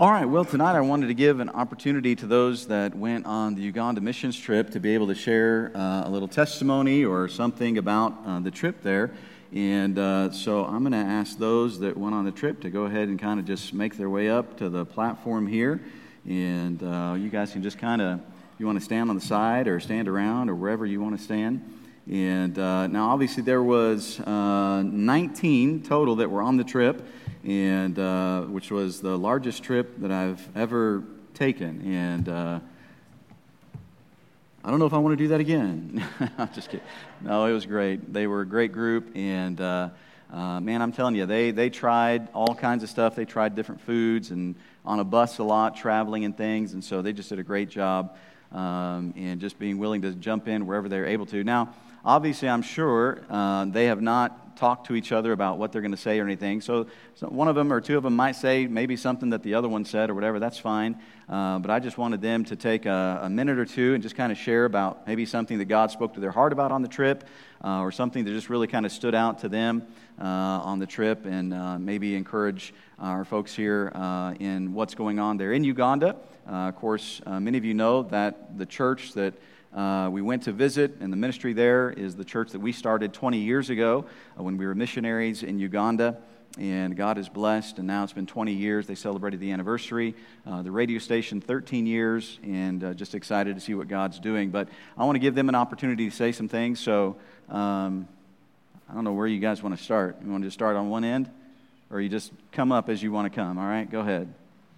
All right, well, tonight I wanted to give an opportunity to those that went on the Uganda missions trip to be able to share a little testimony or something about the trip there. And so I'm going to ask those that went on the trip to go ahead and kind of just make their way up to the platform here. And you guys can just kind of, you want to stand on the side or stand around or wherever you want to stand. And now obviously there was 19 total that were on the trip, and which was the largest trip that I've ever taken. And I don't know if I want to do that again. I'm just kidding. No, it was great. They were a great group, and man, I'm telling you, they tried all kinds of stuff. They tried different foods and on a bus a lot, traveling and things, and so they just did a great job and just being willing to jump in wherever they're able to. Now, obviously, I'm sure they have not talked to each other about what they're going to say or anything. So one of them or two of them might say maybe something that the other one said or whatever. That's fine. But I just wanted them to take a minute or two and just kind of share about maybe something that God spoke to their heart about on the trip or something that just really kind of stood out to them on the trip, and maybe encourage our folks here in what's going on there in Uganda. Of course, many of you know that the church that we went to visit, and the ministry there is the church that we started 20 years ago when we were missionaries in Uganda, and God is blessed, and now it's been 20 years. They celebrated the anniversary. The radio station, 13 years, and just excited to see what God's doing. But I want to give them an opportunity to say some things, so I don't know where you guys want to start. You want to just start on one end, or you just come up as you want to come? All right, go ahead.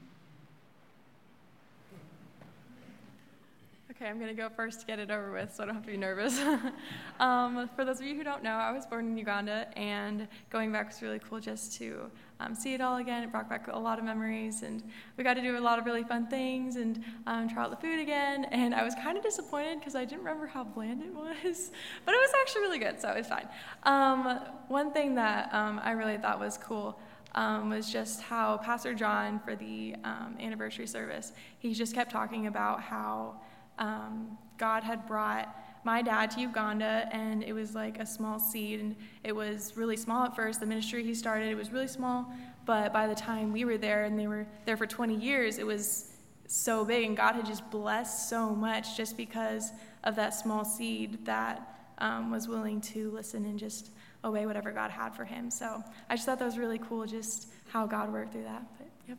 Okay, I'm going to go first to get it over with so I don't have to be nervous. For those of you who don't know, I was born in Uganda, and going back was really cool just to see it all again. It brought back a lot of memories, and we got to do a lot of really fun things and try out the food again. And I was kind of disappointed because I didn't remember how bland it was, but it was actually really good, so it was fine. One thing that I really thought was cool was just how Pastor John, for the anniversary service, he just kept talking about how God had brought my dad to Uganda, and it was like a small seed, and it was really small at first. The ministry he started, it was really small, but by the time we were there, and they were there for 20 years, it was so big, and God had just blessed so much just because of that small seed that was willing to listen and just obey whatever God had for him. So I just thought that was really cool, just how God worked through that. But yep.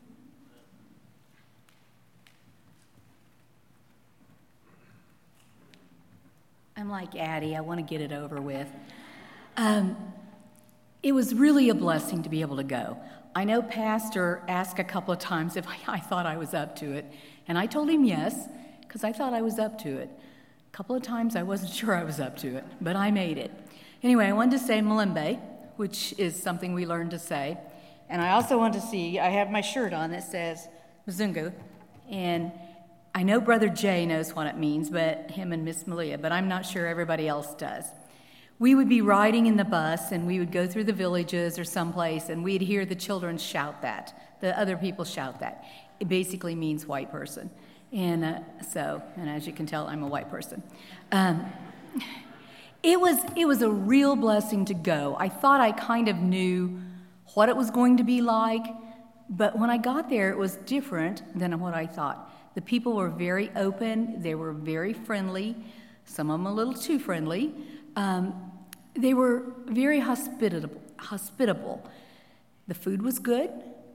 I'm like Addie, I want to get it over with. It was really a blessing to be able to go. I know Pastor asked a couple of times if I thought I was up to it, and I told him yes, because I thought I was up to it. A couple of times I wasn't sure I was up to it, but I made it. Anyway, I wanted to say Malembe, which is something we learned to say, and I also want to see, I have my shirt on that says Mzungu, and I know Brother Jay knows what it means, but him and Miss Malia, but I'm not sure everybody else does. We would be riding in the bus, and we would go through the villages or someplace, and we'd hear the children shout that. The other people shout that. It basically means white person. And and as you can tell, I'm a white person. It was a real blessing to go. I thought I kind of knew what it was going to be like, but when I got there, it was different than what I thought. The people were very open. They were very friendly, some of them a little too friendly. They were very hospitable. The food was good.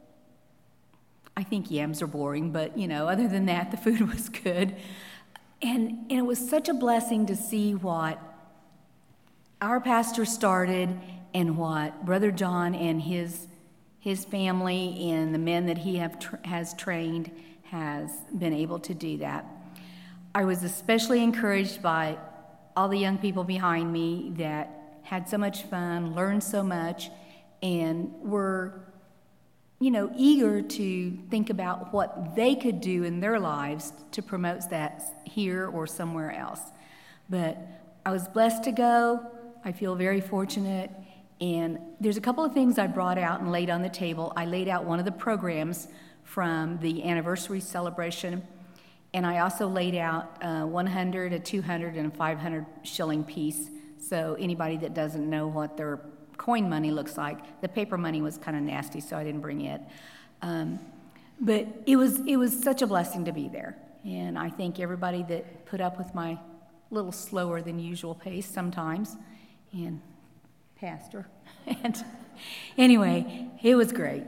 I think yams are boring, but, other than that, the food was good. And it was such a blessing to see what our pastor started and what Brother John and his family and the men that he has trained has been able to do that. I was especially encouraged by all the young people behind me that had so much fun, learned so much, and were, eager to think about what they could do in their lives to promote that here or somewhere else. But I was blessed to go. I feel very fortunate. And there's a couple of things I brought out and laid on the table. I laid out one of the programs from the anniversary celebration, and I also laid out 100, a 200, and a 500 shilling piece. So anybody that doesn't know what their coin money looks like, the paper money was kind of nasty, so I didn't bring it. But it was such a blessing to be there. And I thank everybody that put up with my little slower than usual pace sometimes, and Pastor. And anyway, it was great.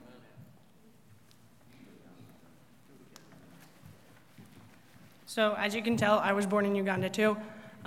So as you can tell, I was born in Uganda too.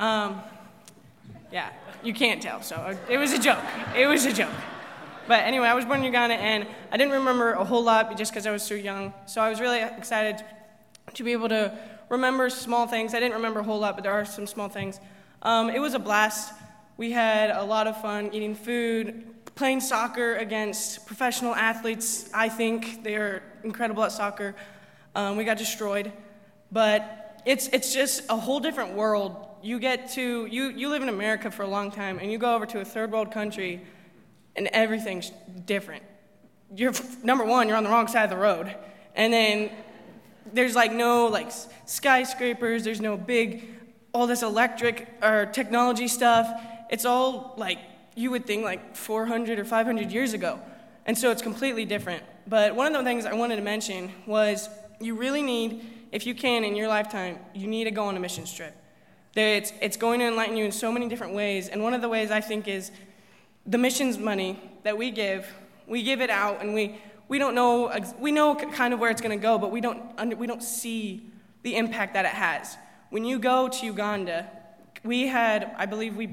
Yeah, you can't tell, so it was a joke. It was a joke. But anyway, I was born in Uganda, and I didn't remember a whole lot just because I was so young. So I was really excited to be able to remember small things. I didn't remember a whole lot, but there are some small things. It was a blast. We had a lot of fun eating food, playing soccer against professional athletes. I think they are incredible at soccer. We got destroyed. But it's just a whole different world. You live in America for a long time, and you go over to a third world country, and everything's different. Number one, you're on the wrong side of the road. And then there's no skyscrapers, there's no all this electric or technology stuff. It's all you would think 400 or 500 years ago. And so it's completely different. But one of the things I wanted to mention was you really need, if you can in your lifetime, you need to go on a missions trip. It's going to enlighten you in so many different ways. And one of the ways I think is the missions money that we give it out, and we don't know, we know kind of where it's going to go, but we don't see the impact that it has. When you go to Uganda, I believe we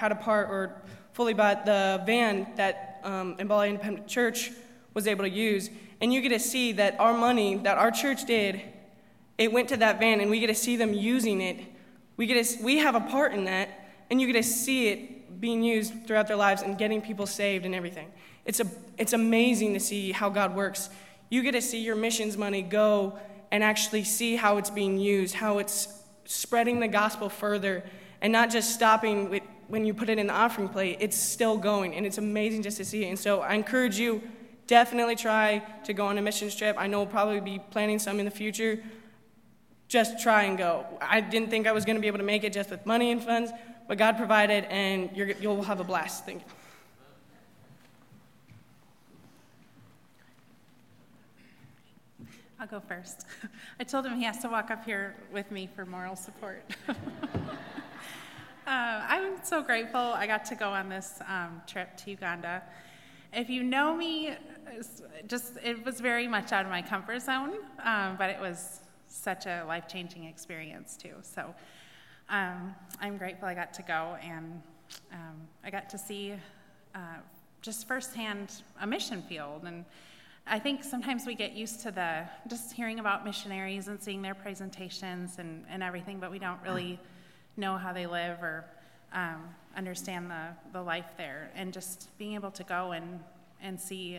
fully bought the van that Mbala Independent Church was able to use, and you get to see that our money that our church did, it went to that van, and we get to see them using it. We have a part in that, and you get to see it being used throughout their lives and getting people saved and everything. It's amazing to see how God works. You get to see your missions money go and actually see how it's being used, how it's spreading the gospel further, and not just stopping with when you put it in the offering plate. It's still going, and it's amazing just to see it. And so I encourage you, definitely try to go on a missions trip. I know we'll probably be planning some in the future. Just try and go. I didn't think I was going to be able to make it just with money and funds, but God provided, and you'll have a blast. Thank you. I'll go first. I told him he has to walk up here with me for moral support. I'm so grateful I got to go on this trip to Uganda. If you know me, it was very much out of my comfort zone, but it was such a life-changing experience too. So I'm grateful I got to go, and I got to see just firsthand a mission field. And I think sometimes we get used to just hearing about missionaries and seeing their presentations and everything, but we don't really know how they live or understand the life there. And just being able to go and see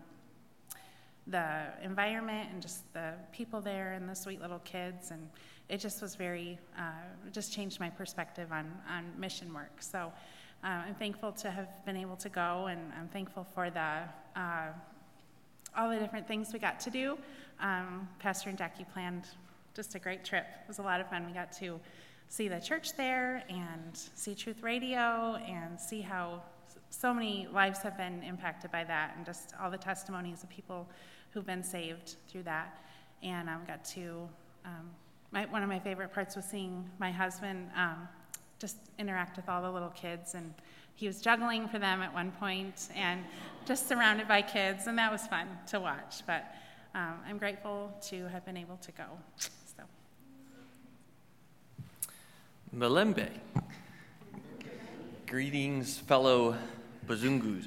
the environment and just the people there and the sweet little kids, and it just was it just changed my perspective on mission work. So I'm thankful to have been able to go, and I'm thankful for all the different things we got to do. Pastor and Jackie planned just a great trip. It was a lot of fun. We got to see the church there and see Truth Radio and see how so many lives have been impacted by that, and just all the testimonies of people who've been saved through that. And got to, one of my favorite parts was seeing my husband just interact with all the little kids, and he was juggling for them at one point and just surrounded by kids, and that was fun to watch. But I'm grateful to have been able to go. So. Malembe. Greetings, fellow Bazungus.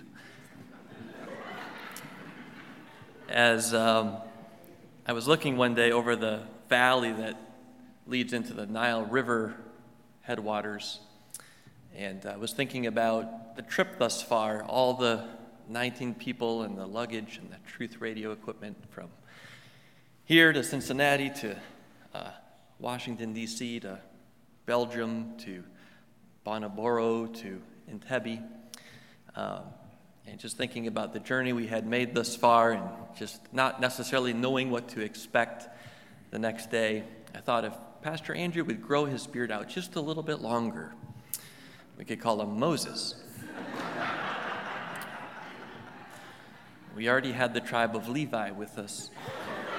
As I was looking one day over the valley that leads into the Nile River headwaters, and I was thinking about the trip thus far, all the 19 people and the luggage and the Truth Radio equipment from here to Cincinnati to Washington, D.C., to Belgium, to Bonaboro, to Entebbe, and just thinking about the journey we had made thus far and just not necessarily knowing what to expect the next day, I thought if Pastor Andrew would grow his beard out just a little bit longer, we could call him Moses. We already had the tribe of Levi with us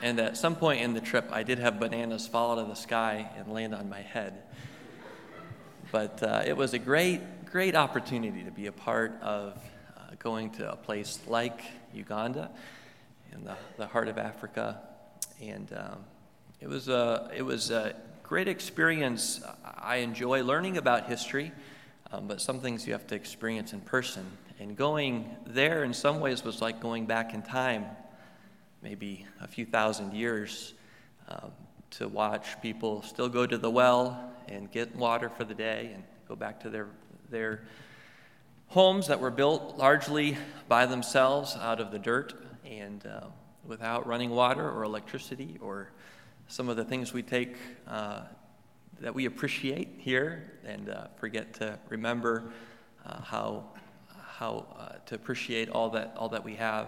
And at some point in the trip, I did have bananas fall out of the sky and land on my head. But it was a great opportunity to be a part of going to a place like Uganda in the heart of Africa. And it was a great experience. I enjoy learning about history, but some things you have to experience in person. And going there in some ways was like going back in time, maybe a few thousand years, to watch people still go to the well and get water for the day and go back to their homes that were built largely by themselves out of the dirt and without running water or electricity or some of the things we take that we appreciate here and forget to remember how to appreciate all that we have.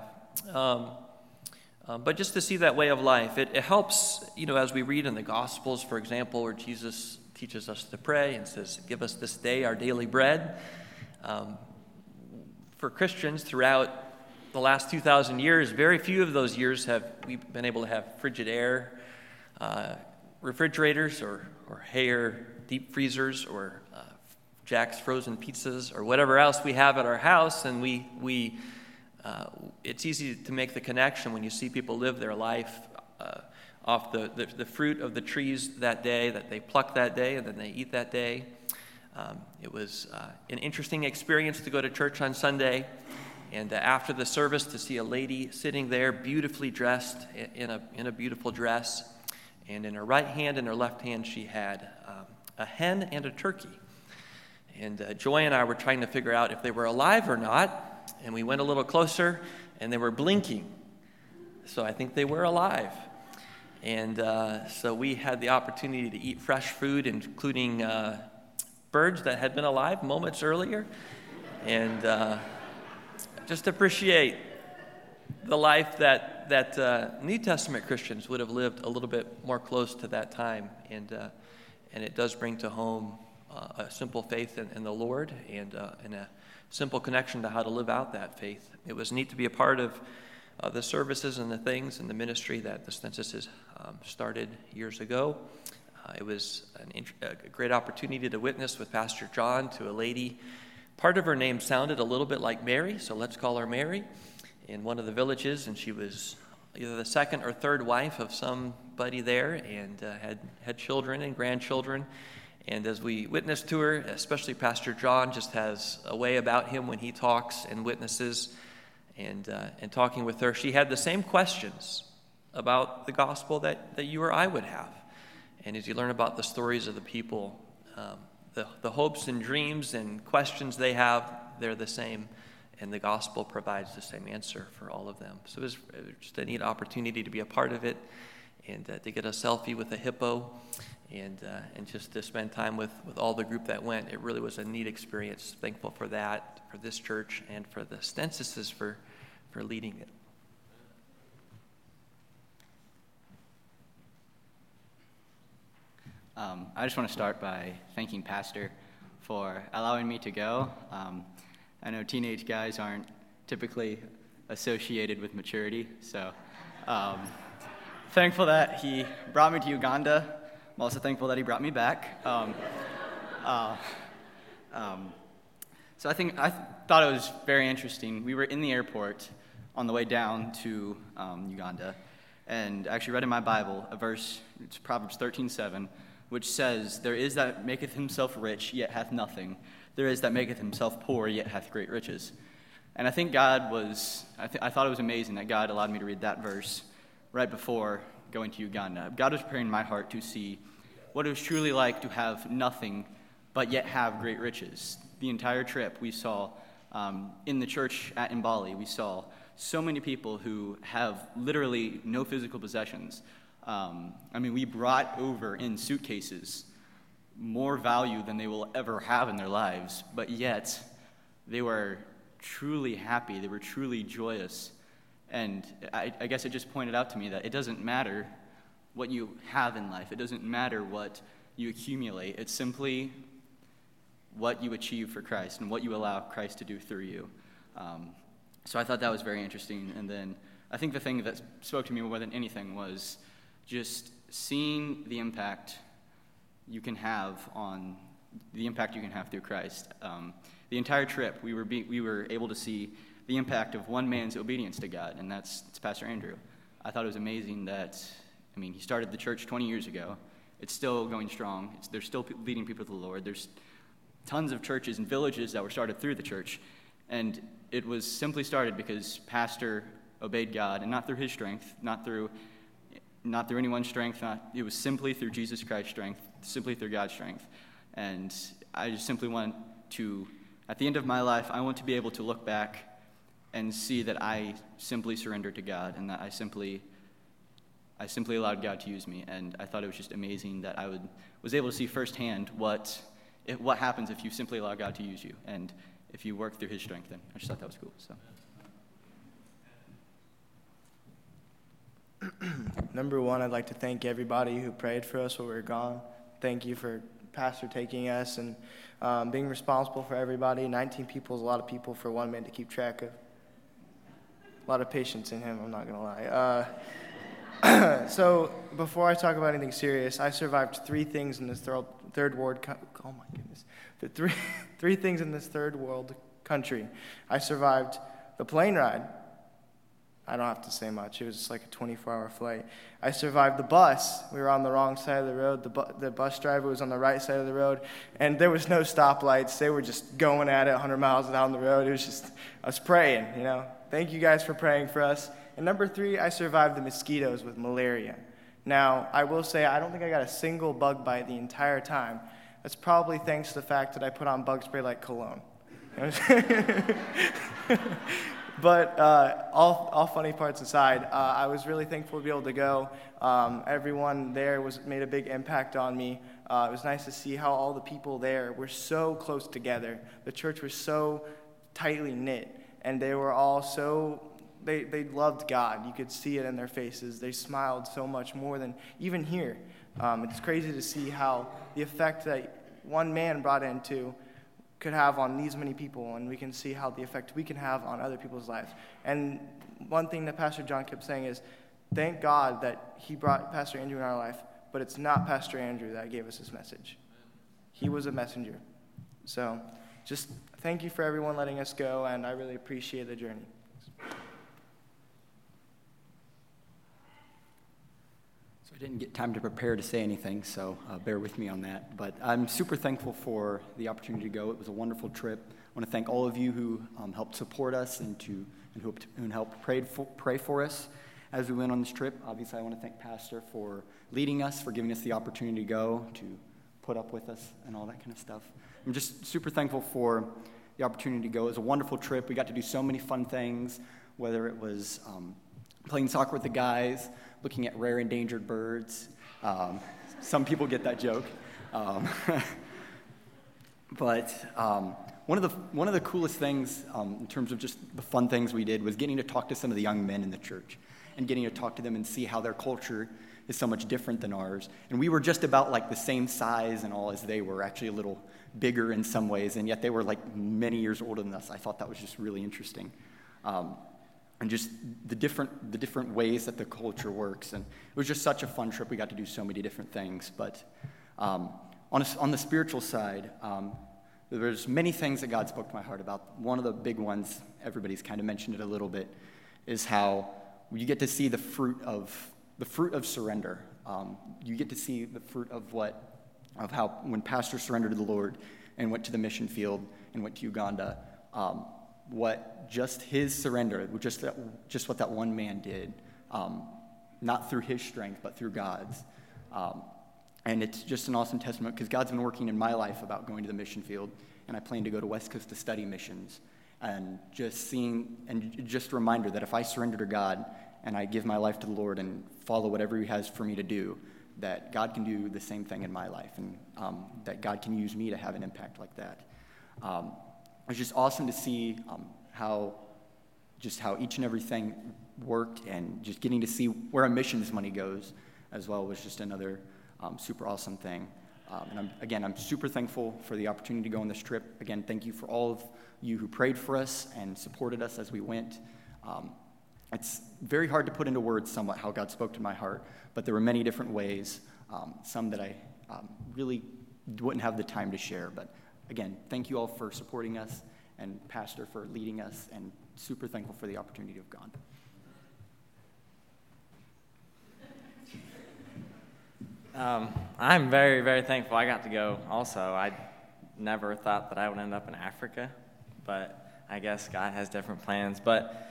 But just to see that way of life, it helps, as we read in the Gospels, for example, where Jesus teaches us to pray and says, "Give us this day our daily bread." For Christians throughout the last 2,000 years, very few of those years have we been able to have Frigidaire refrigerators or Haier deep freezers or Jack's frozen pizzas or whatever else we have at our house, and we it's easy to make the connection when you see people live their life off the fruit of the trees that day, that they pluck that day, and then they eat that day. It was an interesting experience to go to church on Sunday, and after the service to see a lady sitting there beautifully dressed in a beautiful dress, and in her right hand and her left hand she had a hen and a turkey. And Joy and I were trying to figure out if they were alive or not. And we went a little closer, and they were blinking. So I think they were alive. And so we had the opportunity to eat fresh food, including birds that had been alive moments earlier. And just appreciate the life that New Testament Christians would have lived a little bit more close to that time. And it does bring to home a simple faith in the Lord and a simple connection to how to live out that faith. It was neat to be a part of the services and the things and the ministry that the Census started years ago. It was a great opportunity to witness with Pastor John to a lady. Part of her name sounded a little bit like Mary, so let's call her Mary, in one of the villages, and she was either the second or third wife of somebody there and had children and grandchildren. And as we witnessed to her, especially Pastor John just has a way about him when he talks and witnesses. And talking with her, she had the same questions about the gospel that you or I would have. And as you learn about the stories of the people, the hopes and dreams and questions they have, they're the same. And the gospel provides the same answer for all of them. So it was just a neat opportunity to be a part of it and to get a selfie with a hippo. And just to spend time with all the group that went. It really was a neat experience. Thankful for that, for this church, and for the Censuses for leading it. I just want to start by thanking Pastor for allowing me to go. I know teenage guys aren't typically associated with maturity, so thankful that he brought me to Uganda. I'm also thankful that he brought me back. So I thought it was very interesting. We were in the airport on the way down to Uganda, and I actually read in my Bible a verse, it's Proverbs 13:7, which says, "There is that maketh himself rich, yet hath nothing. There is that maketh himself poor, yet hath great riches." And I think God was, I thought it was amazing that God allowed me to read that verse right before going to Uganda. God was preparing my heart to see what it was truly like to have nothing but yet have great riches. The entire trip we saw in the church at Mbali, we saw so many people who have literally no physical possessions. We brought over in suitcases more value than they will ever have in their lives, but yet they were truly happy, they were truly joyous. And I guess it just pointed out to me that it doesn't matter what you have in life. It doesn't matter what you accumulate. It's simply what you achieve for Christ and what you allow Christ to do through you. So I thought that was very interesting. And then I think the thing that spoke to me more than anything was just seeing the impact you can have through Christ. The entire trip, we were able to see the impact of one man's obedience to God, and it's Pastor Andrew. I thought it was amazing that, he started the church 20 years ago. It's still going strong. They're still leading people to the Lord. There's tons of churches and villages that were started through the church, and it was simply started because Pastor obeyed God, and not through his strength, not through anyone's strength. It was simply through Jesus Christ's strength, simply through God's strength. And I just simply want to, at the end of my life, I want to be able to look back and see that I simply surrendered to God, and that I simply allowed God to use me. And I thought it was just amazing that I was able to see firsthand what happens if you simply allow God to use you, and if you work through his strength. And I just thought that was cool. So. Number one, I'd like to thank everybody who prayed for us while we were gone. Thank you for Pastor taking us and being responsible for everybody. 19 people is a lot of people for one man to keep track of. A lot of patience in him, I'm not going to lie. So before I talk about anything serious, I survived three things in this third world three things in this third world country. I survived the plane ride. I don't have to say much. It was just like a 24-hour flight. I survived the bus. We were on the wrong side of the road. The bus driver was on the right side of the road, and there was no stoplights. They were just going at it 100 miles down the road. It was just, I was praying, Thank you guys for praying for us. And number three, I survived the mosquitoes with malaria. Now, I will say I don't think I got a single bug bite the entire time. That's probably thanks to the fact that I put on bug spray like cologne. But all funny parts aside, I was really thankful to be able to go. Everyone there made a big impact on me. It was nice to see how all the people there were so close together. The church was so tightly knit, and they were all they loved God. You could see it in their faces. They smiled so much more than even here. It's crazy to see how the effect that one man brought into could have on these many people, and we can see how the effect we can have on other people's lives. And one thing that Pastor John kept saying is, thank God that he brought Pastor Andrew in our life, but it's not Pastor Andrew that gave us his message. He was a messenger. So just thank you for everyone letting us go, and I really appreciate the journey. I didn't get time to prepare to say anything, so bear with me on that. But I'm super thankful for the opportunity to go. It was a wonderful trip. I want to thank all of you who helped support us and who helped pray for us as we went on this trip. Obviously, I want to thank Pastor for leading us, for giving us the opportunity to go, to put up with us, and all that kind of stuff. I'm just super thankful for the opportunity to go. It was a wonderful trip. We got to do so many fun things, whether it was playing soccer with the guys, looking at rare endangered birds. Some people get that joke. But one of the coolest things in terms of just the fun things we did was getting to talk to some of the young men in the church and getting to talk to them and see how their culture is so much different than ours. And we were just about like the same size and all as they were, actually a little bigger in some ways, and yet they were like many years older than us. I thought that was just really interesting. And just the different ways that the culture works. And it was just such a fun trip. We got to do so many different things. But on the spiritual side, there's many things that God spoke to my heart about. One of the big ones, everybody's kind of mentioned it a little bit, is how you get to see the fruit of surrender. You get to see the fruit of how when Pastor surrendered to the Lord and went to the mission field and went to Uganda, what just his surrender, just what that one man did, not through his strength, but through God's. And it's just an awesome testament because God's been working in my life about going to the mission field, and I plan to go to West Coast to study missions. And just a reminder that if I surrender to God and I give my life to the Lord and follow whatever he has for me to do, that God can do the same thing in my life, and that God can use me to have an impact like that. It's just awesome to see how each and everything worked, and just getting to see where our missions money goes as well was just another super awesome thing. And I'm super thankful for the opportunity to go on this trip. Again, thank you for all of you who prayed for us and supported us as we went. It's very hard to put into words somewhat how God spoke to my heart, but there were many different ways, some that I really wouldn't have the time to share. But again, thank you all for supporting us, and Pastor for leading us, and super thankful for the opportunity to have gone. I'm very, very thankful I got to go also. I never thought that I would end up in Africa, but I guess God has different plans. But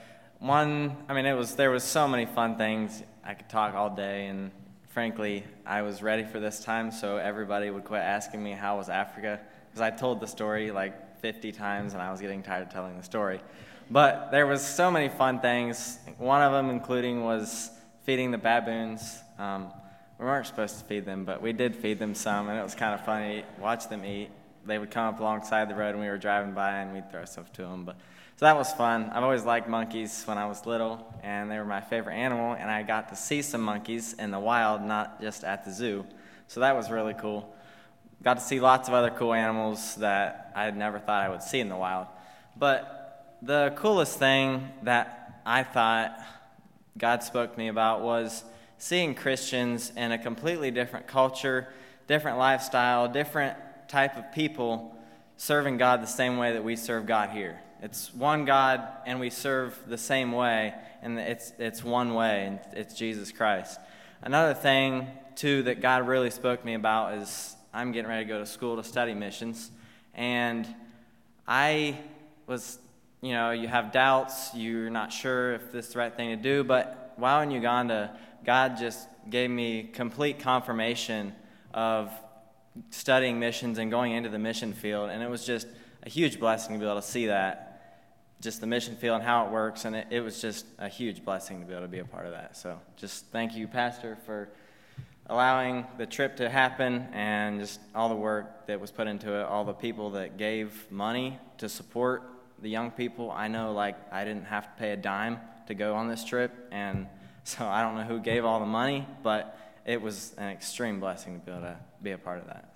there was so many fun things. I could talk all day, and frankly, I was ready for this time, so everybody would quit asking me how was Africa, because I told the story like 50 times, and I was getting tired of telling the story. But there was so many fun things. One of them including was feeding the baboons. We weren't supposed to feed them, but we did feed them some, and it was kind of funny to watch them eat. They would come up alongside the road, and we were driving by, and we'd throw stuff to them. So that was fun. I've always liked monkeys when I was little, and they were my favorite animal, and I got to see some monkeys in the wild, not just at the zoo. So that was really cool. Got to see lots of other cool animals that I had never thought I would see in the wild. But the coolest thing that I thought God spoke to me about was seeing Christians in a completely different culture, different lifestyle, different type of people serving God the same way that we serve God here. It's one God, and we serve the same way, and it's one way, and it's Jesus Christ. Another thing, too, that God really spoke to me about is I'm getting ready to go to school to study missions, and I was, you have doubts, you're not sure if this is the right thing to do, but while in Uganda, God just gave me complete confirmation of studying missions and going into the mission field, and it was just a huge blessing to be able to see that, just the mission field and how it works, and it was just a huge blessing to be able to be a part of that. So just thank you, Pastor, for allowing the trip to happen, and just all the work that was put into it, all the people that gave money to support the young people. I know, I didn't have to pay a dime to go on this trip, and so I don't know who gave all the money, but it was an extreme blessing to be able to be a part of that.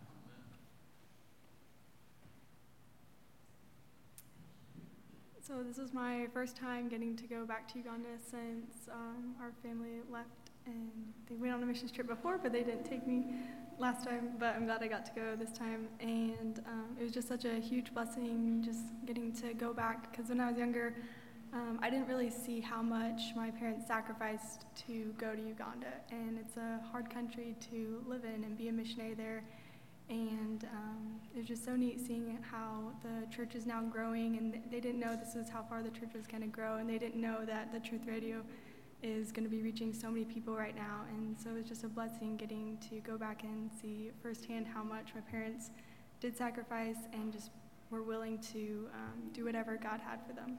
So this is my first time getting to go back to Uganda since our family left, and they went on a missions trip before, but they didn't take me last time, but I'm glad I got to go this time, and it was just such a huge blessing just getting to go back, because when I was younger, I didn't really see how much my parents sacrificed to go to Uganda, and it's a hard country to live in and be a missionary there, and it was just so neat seeing how the church is now growing, and they didn't know this is how far the church was going to grow, and they didn't know that the Truth Radio is going to be reaching so many people right now, and so it was just a blessing getting to go back and see firsthand how much my parents did sacrifice and just were willing to do whatever God had for them.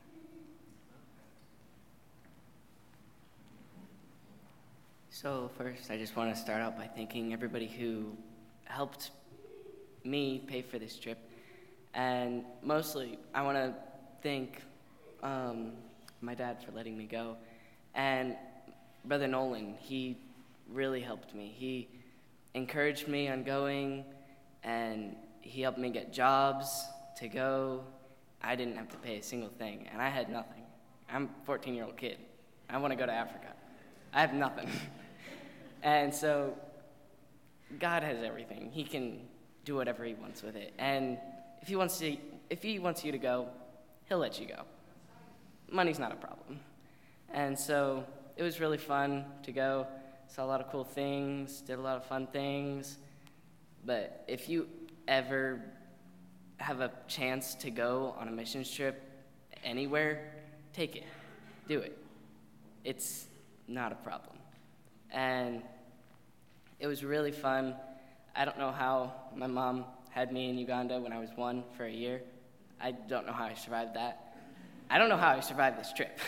So first, I just want to start out by thanking everybody who helped me pay for this trip. And mostly, I want to thank my dad for letting me go. And Brother Nolan, he really helped me. He encouraged me on going, and he helped me get jobs to go. I didn't have to pay a single thing, and I had nothing. I'm a 14-year-old kid. I want to go to Africa. I have nothing. And so God has everything. He can do whatever he wants with it. And if he wants you to go, he'll let you go. Money's not a problem. And so it was really fun to go. Saw a lot of cool things, did a lot of fun things. But if you ever have a chance to go on a missions trip anywhere, take it. Do it. It's not a problem. And it was really fun. I don't know how my mom had me in Uganda when I was 1 for a year. I don't know how I survived that. I don't know how I survived this trip.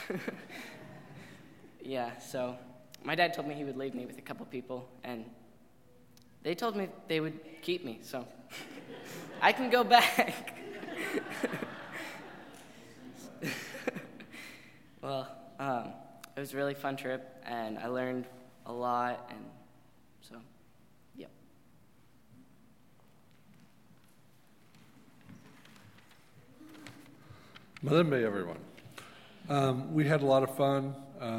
Yeah, so my dad told me he would leave me with a couple people, and they told me they would keep me, so I can go back. Well, it was a really fun trip, and I learned a lot, and so, yep. Malembe, everyone. We had a lot of fun.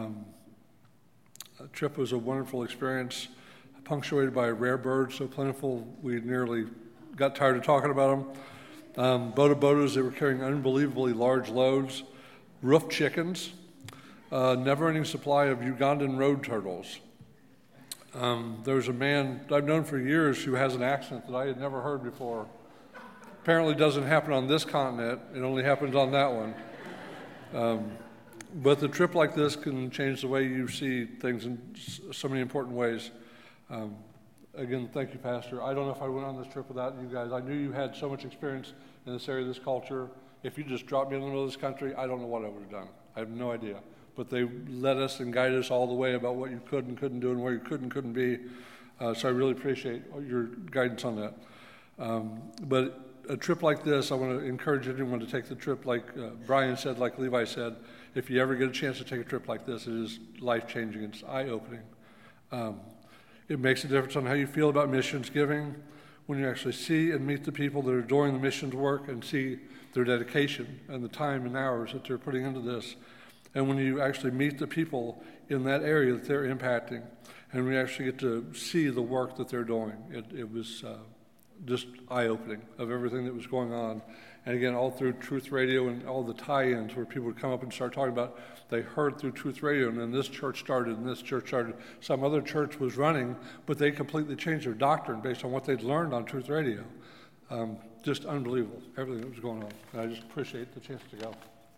The trip was a wonderful experience, punctuated by rare birds, so plentiful we nearly got tired of talking about them. Bodas that were carrying unbelievably large loads, roofed chickens, never-ending supply of Ugandan road turtles. There's a man I've known for years who has an accent that I had never heard before. Apparently doesn't happen on this continent. It only happens on that one. But the trip like this can change the way you see things in so many important ways. Again, thank you, Pastor. I don't know if I went on this trip without you guys. I knew you had so much experience in this area, this culture. If you just dropped me in the middle of this country, I don't know what I would have done. I have no idea. But they led us and guided us all the way about what you could and couldn't do and where you could and couldn't be. So I really appreciate your guidance on that. But a trip like this, I want to encourage anyone to take the trip like Brian said, like Levi said. If you ever get a chance to take a trip like this, it is life-changing. It's eye-opening. It makes a difference on how you feel about missions giving when you actually see and meet the people that are doing the missions work and see their dedication and the time and hours that they're putting into this. And when you actually meet the people in that area that they're impacting, and we actually get to see the work that they're doing, it was just eye-opening of everything that was going on. And again, all through Truth Radio and all the tie-ins where people would come up and start talking about, they heard through Truth Radio, and then this church started, and this church started. Some other church was running, but they completely changed their doctrine based on what they'd learned on Truth Radio. Just unbelievable, everything that was going on. And I just appreciate the chance to go.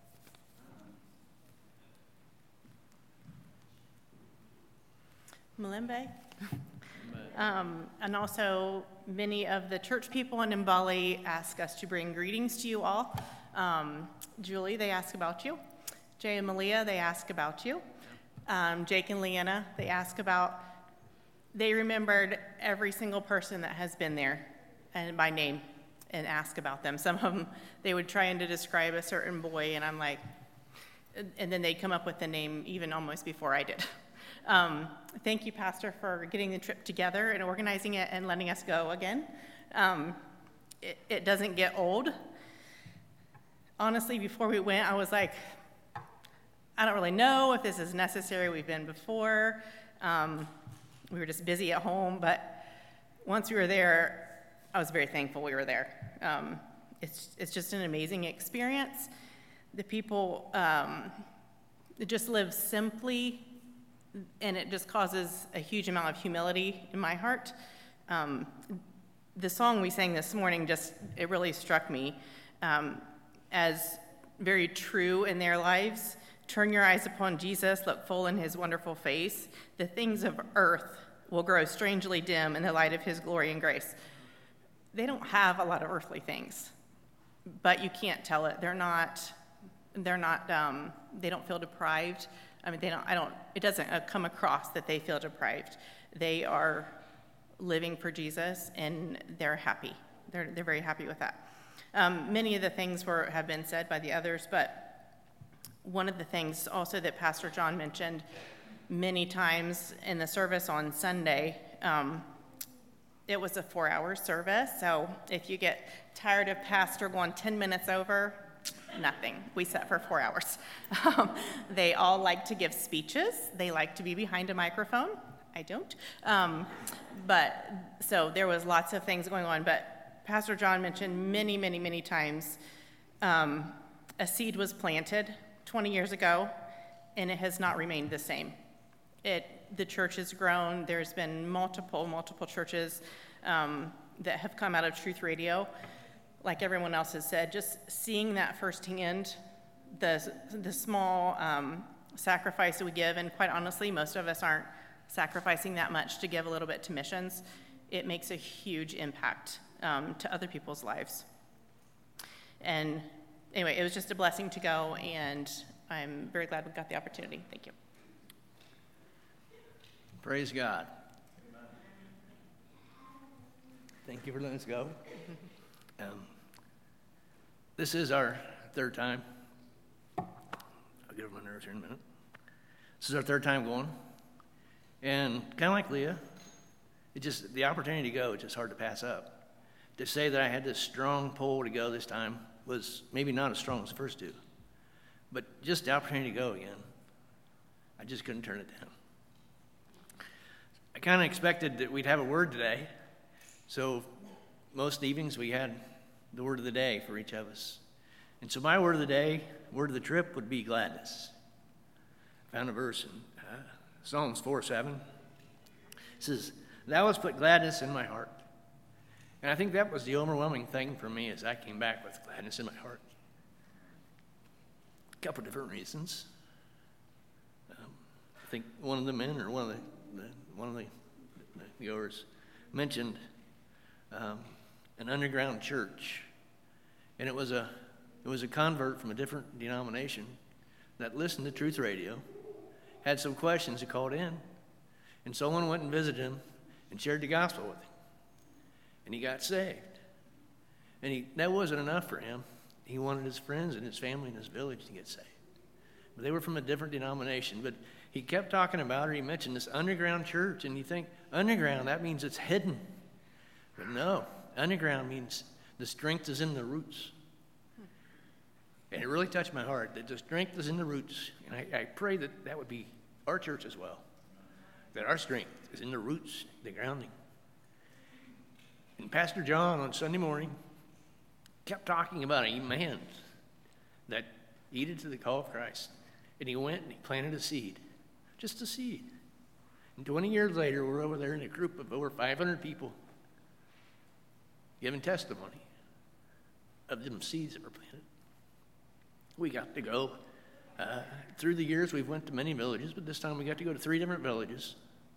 Malembe. And also, many of the church people in Mbali ask us to bring greetings to you all. Julie, they ask about you. Jay and Malia, they ask about you. Jake and Leanna, they remembered every single person that has been there and by name and ask about them. Some of them, they would try to describe a certain boy, and I'm like, and then they'd come up with the name even almost before I did. Thank you, Pastor, for getting the trip together and organizing it and letting us go again. It doesn't get old. Honestly, before we went, I was like, I don't really know if this is necessary. We've been before. We were just busy at home, but once we were there, I was very thankful we were there. It's just an amazing experience. The people just live simply, and it just causes a huge amount of humility in my heart. The song we sang this morning it really struck me as very true in their lives. Turn your eyes upon Jesus, look full in his wonderful face. The things of earth will grow strangely dim in the light of his glory and grace. They don't have a lot of earthly things, but you can't tell it. They don't feel deprived. I mean, it doesn't come across that they feel deprived. They are living for Jesus, and they're happy. They're very happy with that. Many of the things have been said by the others, but one of the things also that Pastor John mentioned many times in the service on Sunday, it was a 4-hour service, so if you get tired of Pastor going 10 minutes over, nothing. We sat for 4 hours. They all like to give speeches. They like to be behind a microphone. I don't. So there was lots of things going on, but Pastor John mentioned many, many, many times a seed was planted 20 years ago, and it has not remained the same. The church has grown. There's been multiple churches that have come out of Truth Radio. Like everyone else has said, just seeing that firsthand, the small sacrifice that we give, and quite honestly, most of us aren't sacrificing that much to give a little bit to missions. It makes a huge impact to other people's lives. And anyway, it was just a blessing to go, and I'm very glad we got the opportunity. Thank you. Praise God. Thank you for letting us go. This is our third time. I'll get over my nerves here in a minute. This is our third time going. And kind of like Leah, the opportunity to go, it's just hard to pass up. To say that I had this strong pull to go this time was maybe not as strong as the first two. But just the opportunity to go again, I just couldn't turn it down. I kind of expected that we'd have a word today. So most evenings we had the word of the day for each of us. And so my word of the day, word of the trip, would be gladness. I found a verse in Psalms 4:7. It says, "Thou hast put gladness in my heart." And I think that was the overwhelming thing for me as I came back with gladness in my heart. A couple different reasons. I think one of the men or one of the goers mentioned an underground church, and it was a convert from a different denomination that listened to Truth Radio, had some questions, he called in, and someone went and visited him and shared the gospel with him, and he got saved. And that wasn't enough for him. He wanted his friends and his family and his village to get saved. But they were from a different denomination. But he kept talking about it. He mentioned this underground church, and you think, underground, that means it's hidden. But no, underground means the strength is in the roots. And it really touched my heart that the strength is in the roots. And I pray that that would be our church as well. That our strength is in the roots, the grounding. And Pastor John on Sunday morning kept talking about a man that heeded to the call of Christ. And he went and he planted a seed. Just a seed. And 20 years later, we're over there in a group of over 500 people giving testimony of them seeds that were planted. We got to go. Through the years, we've went to many villages, but this time we got to go to 3 different villages.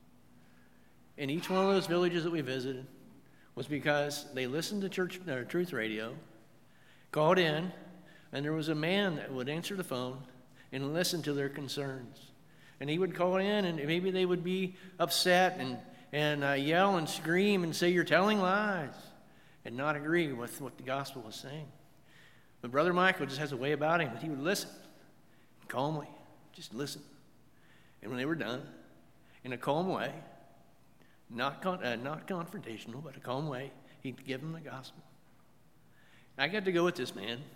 And each one of those villages that we visited was because they listened to Truth Radio, called in, and there was a man that would answer the phone and listen to their concerns. And he would call in, and maybe they would be upset and yell and scream and say, "You're telling lies," and not agree with what the gospel was saying. But Brother Michael just has a way about him that he would listen calmly, just listen. And when they were done, in a calm way, not confrontational, but a calm way, he'd give them the gospel. I got to go with this man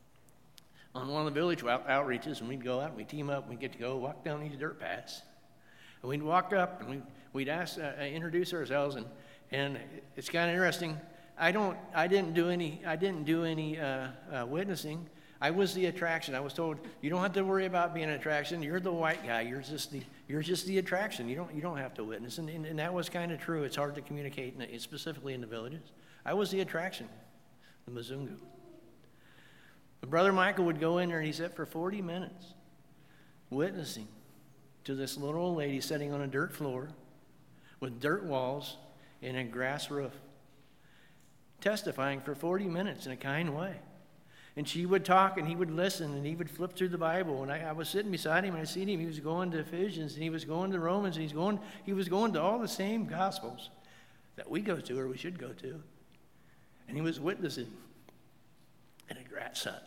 on one of the village outreaches, and we'd go out and we'd team up and we'd get to go walk down these dirt paths. And we'd walk up and we'd introduce ourselves, and it's kind of interesting. I didn't do any witnessing. I was the attraction. I was told, you don't have to worry about being an attraction. You're the white guy. You're just the attraction. You don't have to witness. And that was kind of true. It's hard to communicate, specifically in the villages. I was the attraction, the Mzungu. But Brother Michael would go in there and he sat for 40 minutes witnessing to this little old lady sitting on a dirt floor with dirt walls and a grass roof, testifying for 40 minutes in a kind way. And she would talk and he would listen and he would flip through the Bible. And I was sitting beside him and I seen him. He was going to Ephesians and he was going to Romans and he was going to all the same gospels that we go to or we should go to. And he was witnessing in a grass hut.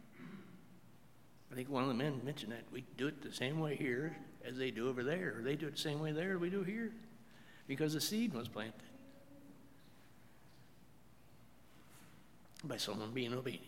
I think one of the men mentioned that we do it the same way here as they do over there, or they do it the same way there as we do here, because the seed was planted by someone being obedient.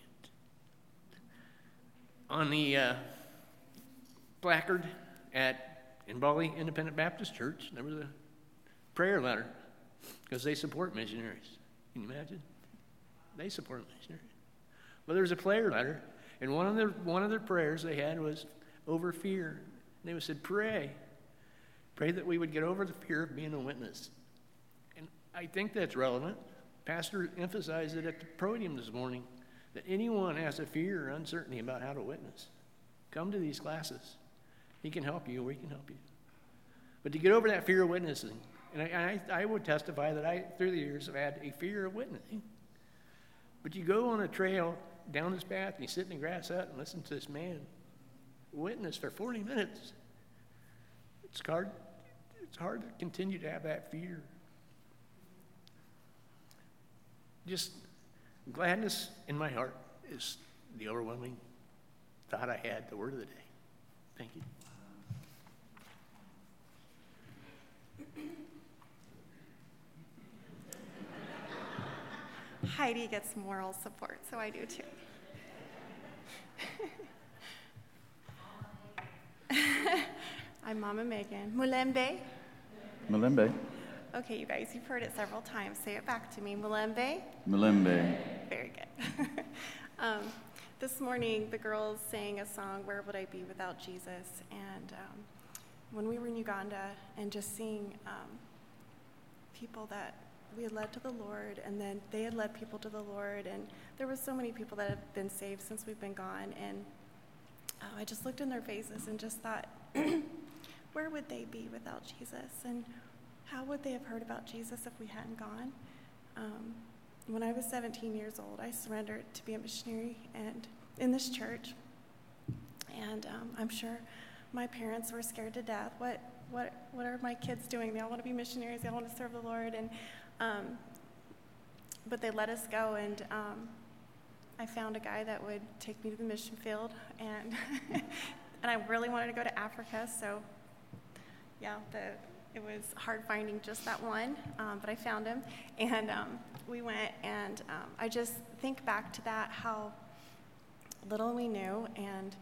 On the placard in Bali Independent Baptist Church, there was a prayer letter because they support missionaries. Can you imagine? They support missionaries. Well, there was a prayer letter, and one of their prayers they had was over fear. And they said, pray that we would get over the fear of being a witness. And I think that's relevant. Pastor emphasized it at the podium this morning, that anyone has a fear or uncertainty about how to witness, come to these classes. He can help you, or we can help you. But to get over that fear of witnessing, and I would testify that I, through the years, have had a fear of witnessing. But you go on a trail down this path, and you sit in the grass hut and listen to this man witness for 40 minutes. It's hard to continue to have that fear. Just gladness in my heart is the overwhelming thought I had, the word of the day. Thank you. Heidi gets moral support, so I do too. I'm Mama Megan. Mulembe. Mulembe. Okay, you guys, you've heard it several times. Say it back to me. Mulembe. Mulembe. Very good. This morning, the girls sang a song, Where Would I Be Without Jesus? And when we were in Uganda and just seeing people that we had led to the Lord, and then they had led people to the Lord, and there were so many people that have been saved since we've been gone, and I just looked in their faces and just thought, where would they be without Jesus? And how would they have heard about Jesus if we hadn't gone? When I was 17 years old, I surrendered to be a missionary and in this church, and I'm sure my parents were scared to death. What are my kids doing? They all want to be missionaries. They all want to serve the Lord, and but they let us go, and I found a guy that would take me to the mission field, and and I really wanted to go to Africa, so yeah, it was hard finding just that one, but I found him, and we went, and I just think back to that, how little we knew, and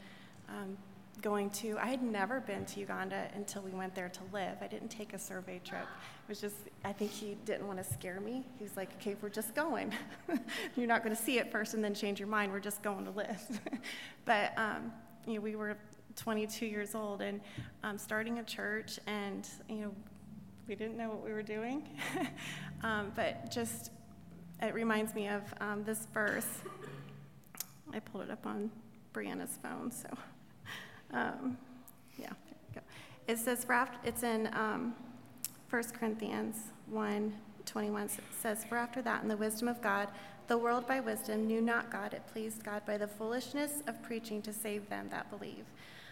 I had never been to Uganda until we went there to live. I didn't take a survey trip. It was just, I think he didn't want to scare me. He was like, okay, we're just going. You're not going to see it first and then change your mind. We're just going to live. But, we were 22 years old and starting a church, and, we didn't know what we were doing. But just, it reminds me of this verse. I pulled it up on Brianna's phone, so. There we go. It says, it's in 1 Corinthians 1:21. It says, for after that, in the wisdom of God, the world by wisdom knew not God. It pleased God by the foolishness of preaching to save them that believe.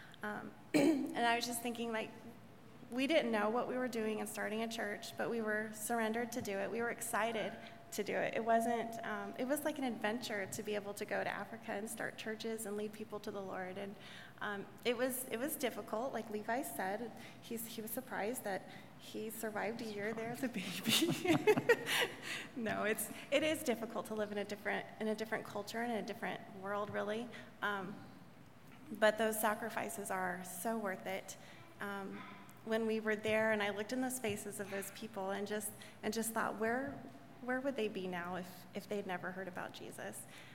And I was just thinking, we didn't know what we were doing in starting a church, but we were surrendered to do it. We were excited to do it. It wasn't, it was like an adventure to be able to go to Africa and start churches and lead people to the Lord. And it was difficult, like Levi said. He was surprised that he survived a year there as a baby. No, it is difficult to live in a different culture and in a different world, really. But those sacrifices are so worth it. When we were there, and I looked in the faces of those people, and just thought, where would they be now if they'd never heard about Jesus?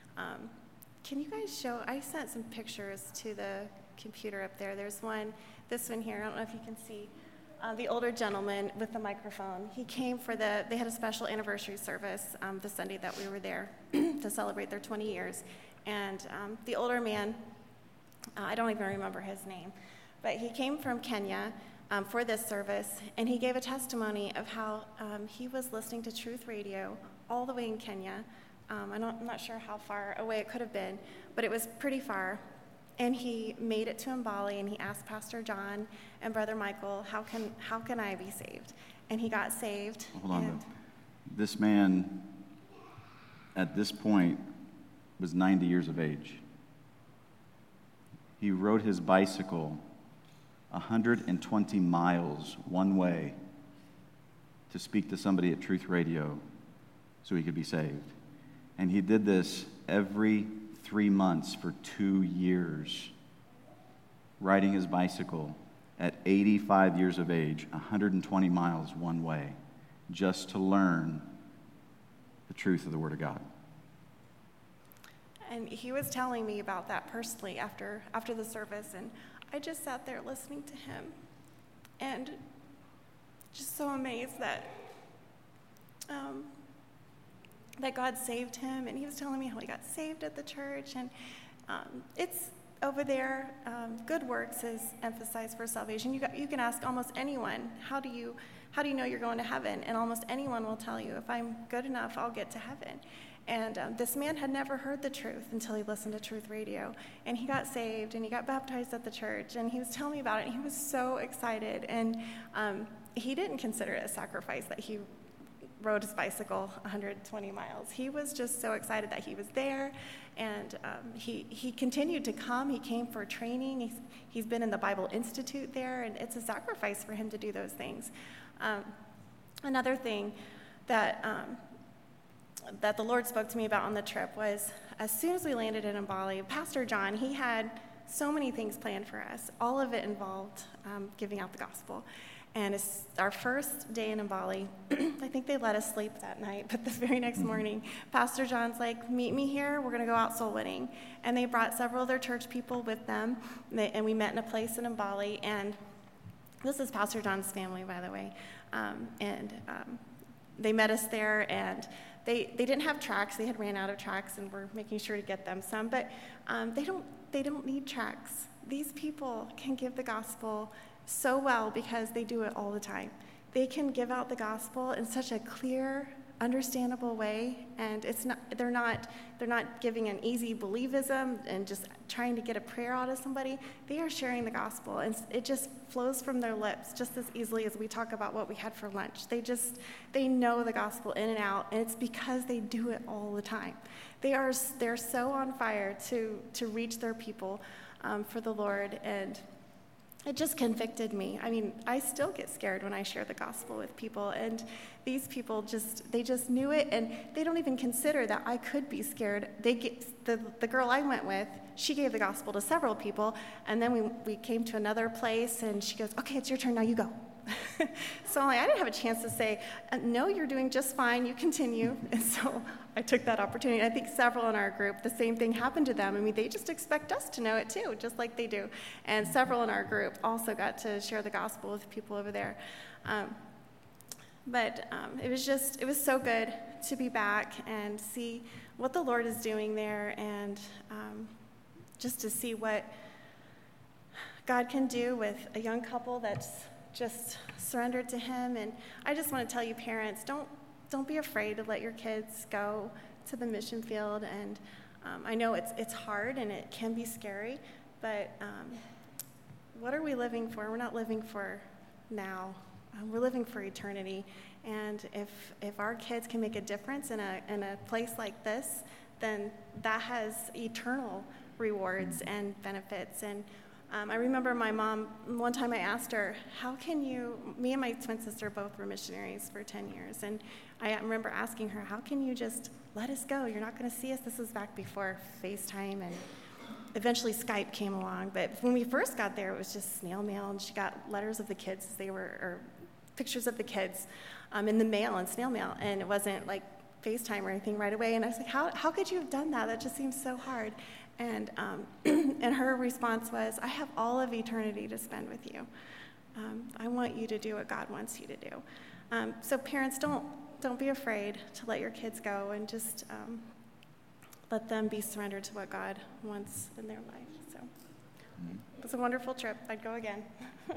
Can you guys show? I sent some pictures to the computer up there. There's this one here. I don't know if you can see. The older gentleman with the microphone. He came they had a special anniversary service the Sunday that we were there to celebrate their 20 years. And the older man, I don't even remember his name, but he came from Kenya for this service, and he gave a testimony of how he was listening to Truth Radio all the way in Kenya. I'm not sure how far away it could have been, but it was pretty far. And he made it to Mbali, and he asked Pastor John and Brother Michael, how can I be saved? And he got saved. Hold on. This man, at this point, was 90 years of age. He rode his bicycle 120 miles one way to speak to somebody at Truth Radio so he could be saved. And he did this every 3 months for 2 years, riding his bicycle at 85 years of age, 120 miles one way, just to learn the truth of the Word of God. And he was telling me about that personally after the service, and I just sat there listening to him and just so amazed that God saved him. And he was telling me how he got saved at the church, and it's over there, good works is emphasized for salvation. You can ask almost anyone, how do you know you're going to heaven? And almost anyone will tell you, if I'm good enough, I'll get to heaven. And this man had never heard the truth until he listened to Truth Radio. And he got saved, and he got baptized at the church, and he was telling me about it, and he was so excited. And he didn't consider it a sacrifice that he rode his bicycle 120 miles. He was just so excited that he was there, and he continued to come. He came for training. He's been in the Bible Institute there, and it's a sacrifice for him to do those things. Another thing that the Lord spoke to me about on the trip was, as soon as we landed in Mbali, Pastor John, he had so many things planned for us. All of it involved giving out the gospel. And it's our first day in Mbali. I think they let us sleep that night, but the very next morning, Pastor John's like, meet me here, we're going to go out soul winning. And they brought several of their church people with them, and we met in a place in Mbali. And this is Pastor John's family, by the way. They met us there, and they didn't have tracts. They had ran out of tracts, and we're making sure to get them some. But they don't need tracts. These people can give the gospel so well because they do it all the time. They can give out the gospel in such a clear, understandable way, and they're not giving an easy believism and just trying to get a prayer out of somebody. They are sharing the gospel, and it just flows from their lips just as easily as we talk about what we had for lunch. They know the gospel in and out, and it's because they do it all the time. They're so on fire to reach their people for the Lord, and it just convicted me. I mean, I still get scared when I share the gospel with people, and these people they just knew it, and they don't even consider that I could be scared. The girl I went with, she gave the gospel to several people, and then we came to another place, and she goes, okay, it's your turn, now you go. So I didn't have a chance to say, no, you're doing just fine, you continue. And so I took that opportunity. I think several in our group, the same thing happened to them. I mean, they just expect us to know it too, just like they do. And several in our group also got to share the gospel with people over there. But it was so good to be back and see what the Lord is doing there, and just to see what God can do with a young couple that's just surrendered to him. And I just want to tell you, parents, don't be afraid to let your kids go to the mission field. And I know it's hard and it can be scary, but what are we living for? We're not living for now. We're living for eternity. And if our kids can make a difference in a place like this, then that has eternal rewards and benefits. And I remember my mom, one time I asked her, me and my twin sister both were missionaries for 10 years, and I remember asking her, how can you just let us go? You're not going to see us. This was back before FaceTime, and eventually Skype came along, but when we first got there, it was just snail mail, and she got letters of the kids, or pictures of the kids in the mail and snail mail, and it wasn't like FaceTime or anything right away, and I was like, how could you have done that? That just seems so hard. And and her response was, I have all of eternity to spend with you. I want you to do what God wants you to do. So parents, don't be afraid to let your kids go, and just let them be surrendered to what God wants in their life. So it was a wonderful trip. I'd go again.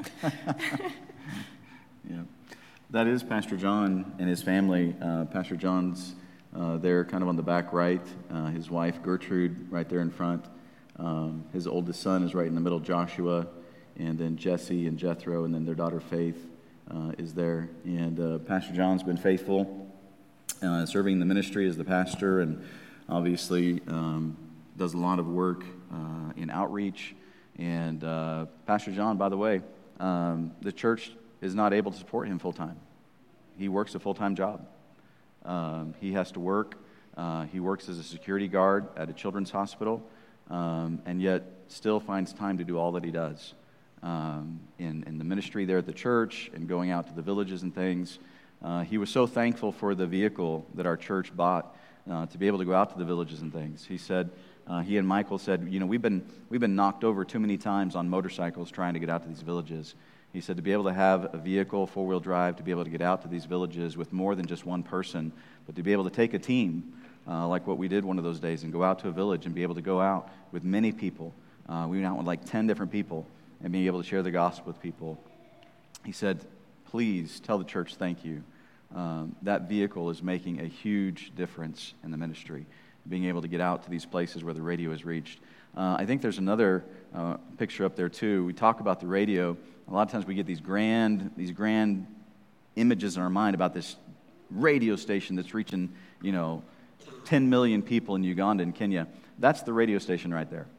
Yeah, that is Pastor John and his family. Pastor John's there kind of on the back right, his wife Gertrude right there in front. His oldest son is right in the middle, Joshua, and then Jesse and Jethro, and then their daughter Faith is there. And Pastor John's been faithful, serving the ministry as the pastor, and obviously does a lot of work in outreach. And Pastor John, by the way, the church is not able to support him full-time. He works a full-time job. He has to work. He works as a security guard at a children's hospital, and yet still finds time to do all that he does in the ministry there at the church and going out to the villages and things. He was so thankful for the vehicle that our church bought to be able to go out to the villages and things. He said, he and Michael said, we've been knocked over too many times on motorcycles trying to get out to these villages. He said to be able to have a vehicle, four-wheel drive, to be able to get out to these villages with more than just one person, but to be able to take a team like what we did one of those days and go out to a village and be able to go out with many people. We went out with like 10 different people and being able to share the gospel with people. He said, please tell the church thank you. That vehicle is making a huge difference in the ministry, being able to get out to these places where the radio is reached. I think there's another picture up there too. We talk about the radio. A lot of times we get these grand images in our mind about this radio station that's reaching, 10 million people in Uganda and Kenya. That's the radio station right there.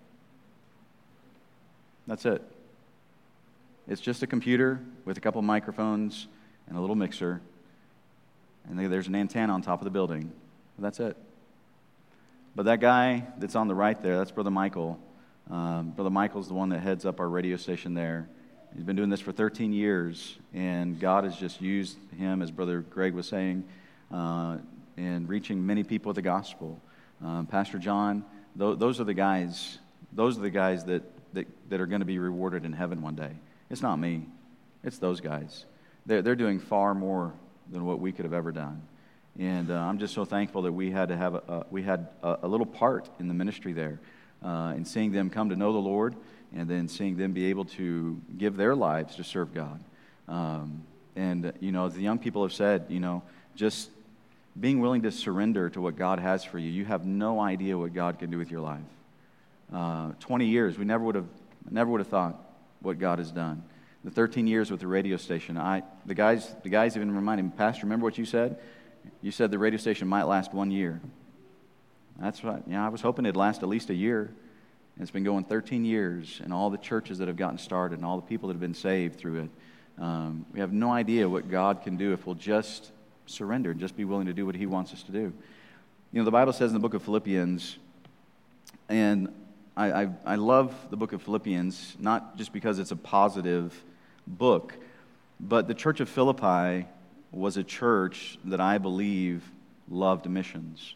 That's it. It's just a computer with a couple microphones and a little mixer, and there's an antenna on top of the building. That's it. But that guy that's on the right there, that's Brother Michael. Brother Michael's the one that heads up our radio station there. He's been doing this for 13 years, and God has just used him, as Brother Greg was saying, in reaching many people with the gospel. Pastor John, those are the guys. Those are the guys that are going to be rewarded in heaven one day. It's not me. It's those guys. They're doing far more than what we could have ever done. And I'm just so thankful that we had a little part in the ministry there, in seeing them come to know the Lord, and then seeing them be able to give their lives to serve God. And as the young people have said, just being willing to surrender to what God has for you. You have no idea what God can do with your life. 20 years, we never would have thought what God has done. The 13 years with the radio station, the guys even reminded me, Pastor, remember what you said? You said the radio station might last 1 year. That's right. I was hoping it'd last at least a year. And it's been going 13 years, and all the churches that have gotten started and all the people that have been saved through it. We have no idea what God can do if we'll just surrender and just be willing to do what He wants us to do. The Bible says in the book of Philippians, and I love the book of Philippians, not just because it's a positive book, but the church of Philippi was a church that I believe loved missions.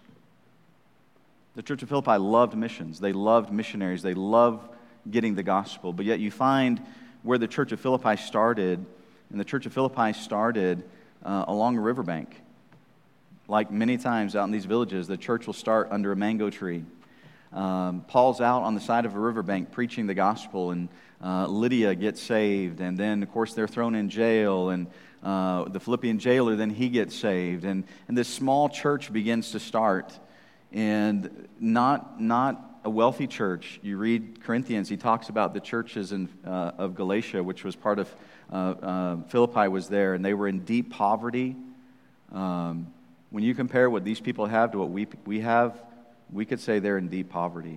The church of Philippi loved missions. They loved missionaries. They loved getting the gospel. But yet you find where the church of Philippi started, and the church of Philippi started along a riverbank. Like many times out in these villages, the church will start under a mango tree. Paul's out on the side of a riverbank preaching the gospel, and Lydia gets saved, and then, of course, they're thrown in jail, and the Philippian jailer, then he gets saved, and this small church begins to start, and not a wealthy church. You read Corinthians, he talks about the churches of Galatia, which was part of Philippi was there, and they were in deep poverty. When you compare what these people have to what we have, we could say they're in deep poverty.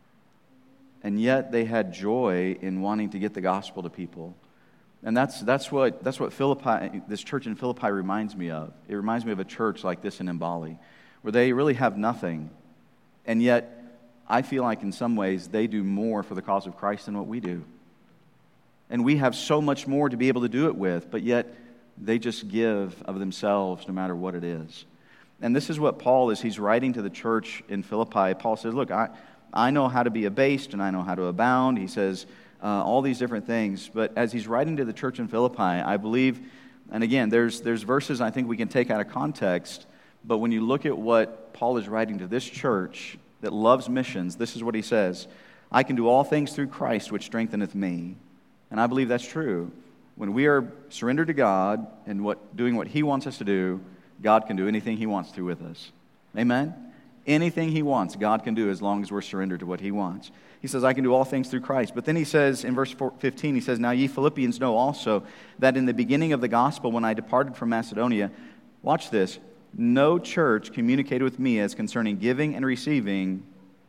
And yet they had joy in wanting to get the gospel to people. And that's what Philippi, this church in Philippi reminds me of. It reminds me of a church like this in Mbali, where they really have nothing. And yet I feel like in some ways they do more for the cause of Christ than what we do. And we have so much more to be able to do it with, but yet they just give of themselves no matter what it is. And this is what Paul, as he's writing to the church in Philippi, Paul says, look, I know how to be abased and I know how to abound. He says all these different things. But as he's writing to the church in Philippi, I believe, and again, there's verses I think we can take out of context, but when you look at what Paul is writing to this church that loves missions, this is what he says: I can do all things through Christ, which strengtheneth me. And I believe that's true. When we are surrendered to God and doing what He wants us to do, God can do anything He wants to with us. Amen? Anything He wants, God can do as long as we're surrendered to what He wants. He says, I can do all things through Christ. But then he says in verse 15, he says, Now ye Philippians know also that in the beginning of the gospel, when I departed from Macedonia, watch this, no church communicated with me as concerning giving and receiving,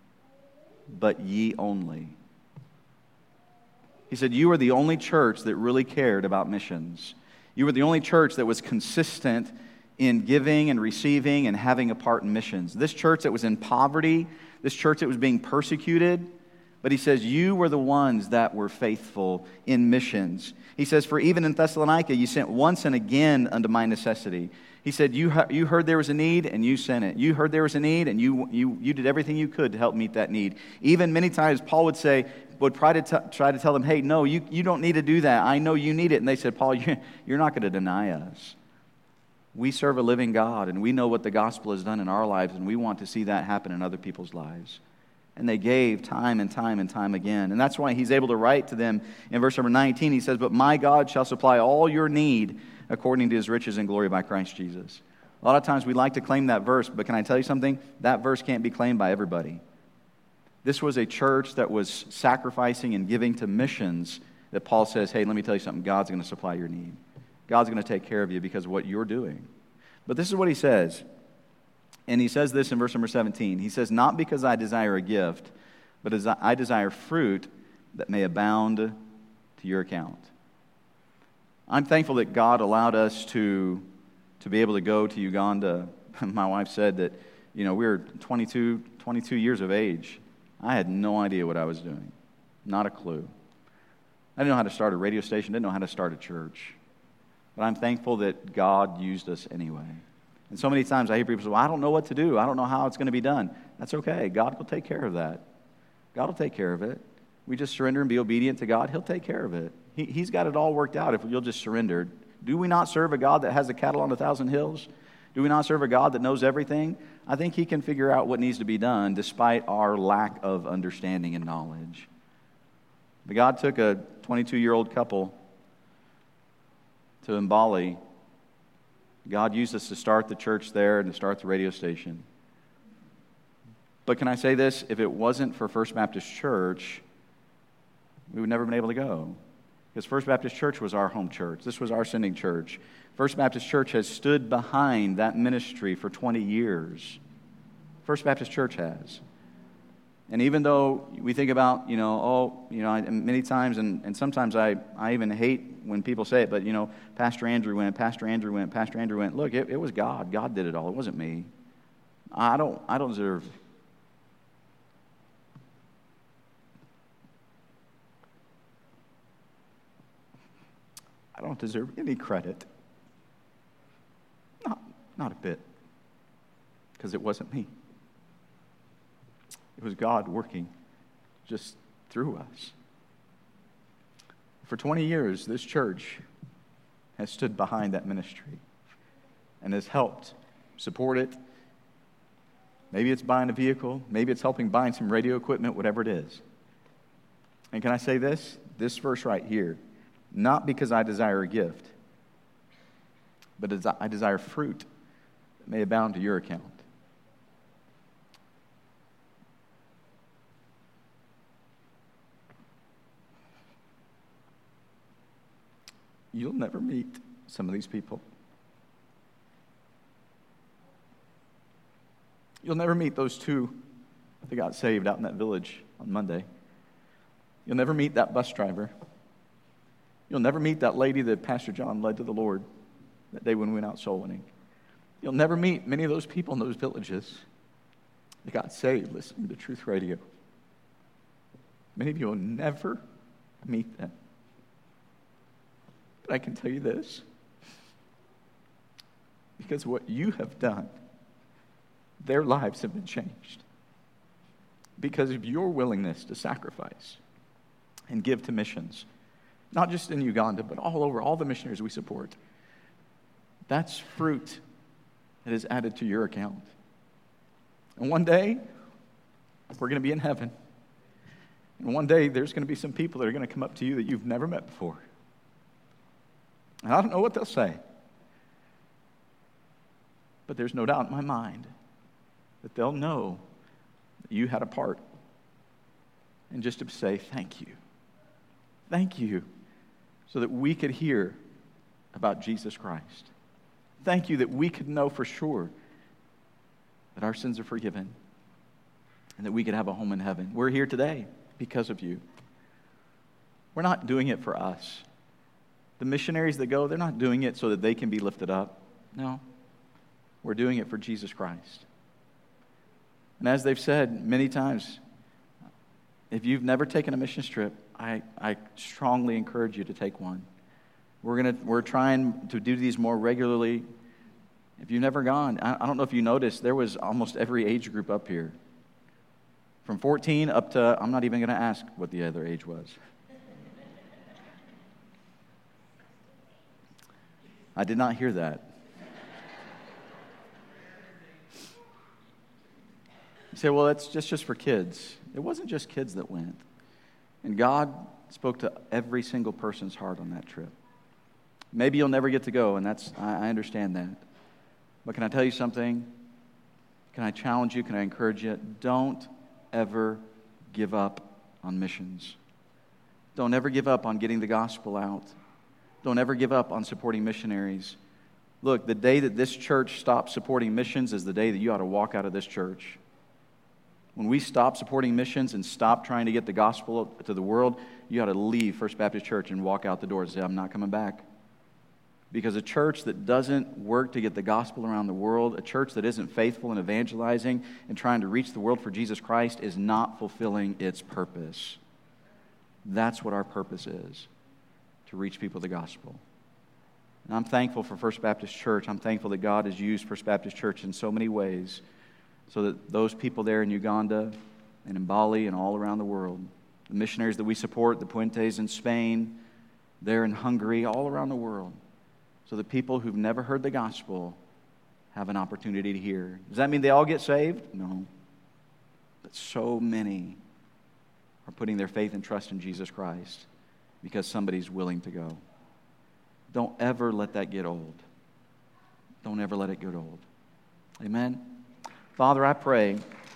but ye only. He said, you were the only church that really cared about missions. You were the only church that was consistent in giving and receiving and having a part in missions. This church that was in poverty, this church that was being persecuted, but he says, you were the ones that were faithful in missions. He says, for even in Thessalonica, you sent once and again unto my necessity. He said, you heard there was a need, and you sent it. You heard there was a need, and you did everything you could to help meet that need. Even many times, Paul would try to tell them, hey, no, you don't need to do that. I know you need it. And they said, Paul, you're not going to deny us. We serve a living God, and we know what the gospel has done in our lives, and we want to see that happen in other people's lives. And they gave time and time and time again. And that's why he's able to write to them in verse number 19. He says, but my God shall supply all your need according to His riches and glory by Christ Jesus. A lot of times we like to claim that verse, but can I tell you something? That verse can't be claimed by everybody. This was a church that was sacrificing and giving to missions that Paul says, hey, let me tell you something. God's going to supply your need. God's going to take care of you because of what you're doing. But this is what he says. And he says this in verse number 17. He says, not because I desire a gift, but as I desire fruit that may abound to your account. I'm thankful that God allowed us to be able to go to Uganda. My wife said that, we were 22 years of age. I had no idea what I was doing. Not a clue. I didn't know how to start a radio station, didn't know how to start a church. But I'm thankful that God used us anyway. And so many times I hear people say, well, I don't know what to do. I don't know how it's going to be done. That's okay. God will take care of that. God will take care of it. We just surrender and be obedient to God. He'll take care of it. He's got it all worked out if you'll just surrender. Do we not serve a God that has the cattle on 1,000 hills? Do we not serve a God that knows everything? I think he can figure out what needs to be done despite our lack of understanding and knowledge. But God took a 22-year-old couple to Mbali. God used us to start the church there and to start the radio station. But can I say this? If it wasn't for First Baptist Church, we would never have been able to go. Because First Baptist Church was our home church. This was our sending church. First Baptist Church has stood behind that ministry for 20 years. First Baptist Church has. And even though we think about, many times, and sometimes I even hate when people say it, but, Pastor Andrew went. Look, it was God. God did it all. It wasn't me. I don't deserve. I don't deserve any credit. Not a bit. Because it wasn't me. It was God working just through us. For 20 years, this church has stood behind that ministry and has helped support it. Maybe it's buying a vehicle. Maybe it's helping buying some radio equipment, whatever it is. And can I say this? This verse right here. Not because I desire a gift, but as I desire fruit that may abound to your account. You'll never meet some of these people. You'll never meet those two that got saved out in that village on Monday. You'll never meet that bus driver. You'll never meet that lady that Pastor John led to the Lord that day when we went out soul winning. You'll never meet many of those people in those villages that got saved listening to Truth Radio. Many of you will never meet them. But I can tell you this, because what you have done, their lives have been changed. Because of your willingness to sacrifice and give to missions. Not just in Uganda, but all over, all the missionaries we support. That's fruit that is added to your account. And one day, we're going to be in heaven. And one day, there's going to be some people that are going to come up to you that you've never met before. And I don't know what they'll say. But there's no doubt in my mind that they'll know that you had a part. And just to say, thank you. Thank you. So that we could hear about Jesus Christ. Thank you that we could know for sure that our sins are forgiven and that we could have a home in heaven. We're here today because of you. We're not doing it for us. The missionaries that go, they're not doing it so that they can be lifted up. No. We're doing it for Jesus Christ. And as they've said many times, if you've never taken a mission trip, I strongly encourage you to take one. We're trying to do these more regularly. If you've never gone, I don't know if you noticed, there was almost every age group up here. From 14 up to, I'm not even going to ask what the other age was. I did not hear that. You say, well, that's just for kids. It wasn't just kids that went. And God spoke to every single person's heart on that trip. Maybe you'll never get to go, and I understand that. But can I tell you something? Can I challenge you? Can I encourage you? Don't ever give up on missions. Don't ever give up on getting the gospel out. Don't ever give up on supporting missionaries. Look, the day that this church stops supporting missions is the day that you ought to walk out of this church. When we stop supporting missions and stop trying to get the gospel to the world, you ought to leave First Baptist Church and walk out the door and say, I'm not coming back. Because a church that doesn't work to get the gospel around the world, a church that isn't faithful in evangelizing and trying to reach the world for Jesus Christ is not fulfilling its purpose. That's what our purpose is, to reach people with the gospel. And I'm thankful for First Baptist Church. I'm thankful that God has used First Baptist Church in so many ways so that those people there in Uganda and in Bali and all around the world, the missionaries that we support, the Puentes in Spain, there in Hungary, all around the world, so that people who've never heard the gospel have an opportunity to hear. Does that mean they all get saved? No. But so many are putting their faith and trust in Jesus Christ because somebody's willing to go. Don't ever let that get old. Don't ever let it get old. Amen? Father, I pray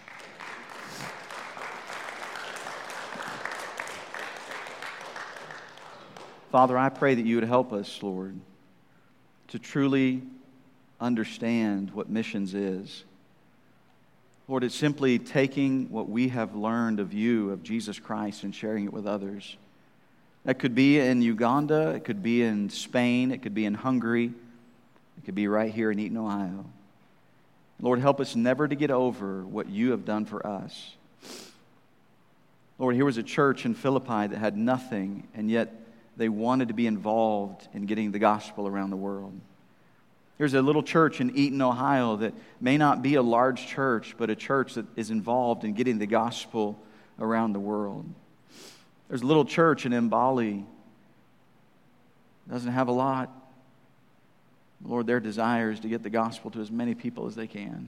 that you would help us, Lord, to truly understand what missions is. Lord, it's simply taking what we have learned of you, of Jesus Christ, and sharing it with others. That could be in Uganda, it could be in Spain, it could be in Hungary, it could be right here in Eaton, Ohio. Lord, help us never to get over what you have done for us. Lord, here was a church in Philippi that had nothing, and yet they wanted to be involved in getting the gospel around the world. There's a little church in Eaton, Ohio that may not be a large church, but a church that is involved in getting the gospel around the world. There's a little church in Mbali. Doesn't have a lot. Lord, their desire is to get the gospel to as many people as they can.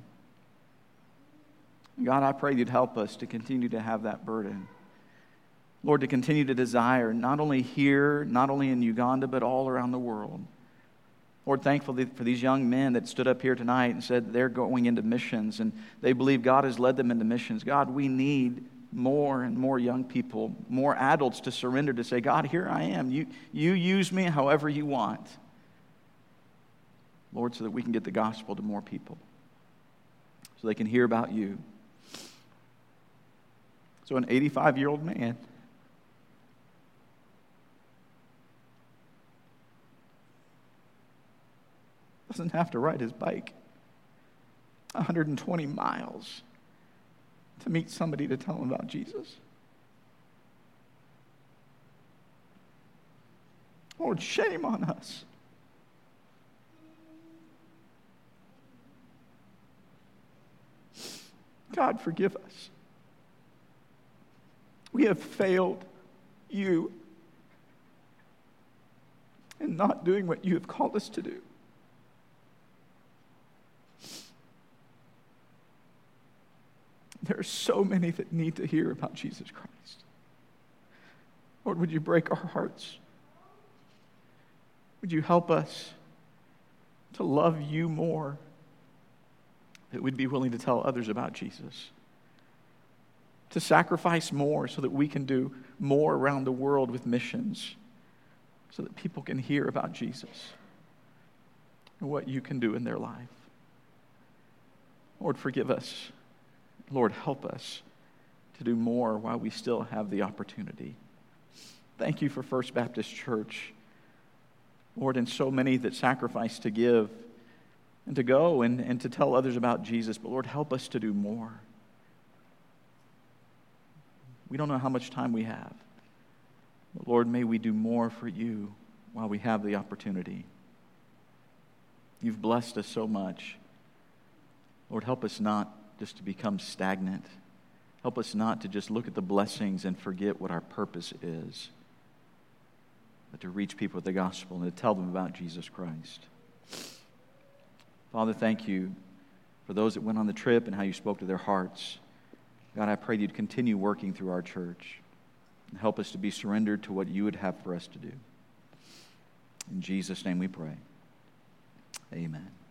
God, I pray you'd help us to continue to have that burden. Lord, to continue to desire, not only here, not only in Uganda, but all around the world. Lord, thankful for these young men that stood up here tonight and said they're going into missions and they believe God has led them into missions. God, we need more and more young people, more adults to surrender, to say, God, here I am. You use me however you want. Lord, so that we can get the gospel to more people, so they can hear about you. So an 85-year-old man doesn't have to ride his bike 120 miles to meet somebody to tell him about Jesus. Lord, shame on us. God, forgive us. We have failed you in not doing what you have called us to do. There are so many that need to hear about Jesus Christ. Lord, would you break our hearts? Would you help us to love you more, that we'd be willing to tell others about Jesus, to sacrifice more so that we can do more around the world with missions, so that people can hear about Jesus and what you can do in their life. Lord, forgive us. Lord, help us to do more while we still have the opportunity. Thank you for First Baptist Church, Lord, and so many that sacrifice to give and to go and to tell others about Jesus. But Lord, help us to do more. We don't know how much time we have. But Lord, may we do more for you while we have the opportunity. You've blessed us so much. Lord, help us not just to become stagnant. Help us not to just look at the blessings and forget what our purpose is, but to reach people with the gospel and to tell them about Jesus Christ. Father, thank you for those that went on the trip and how you spoke to their hearts. God, I pray you'd continue working through our church and help us to be surrendered to what you would have for us to do. In Jesus' name we pray. Amen.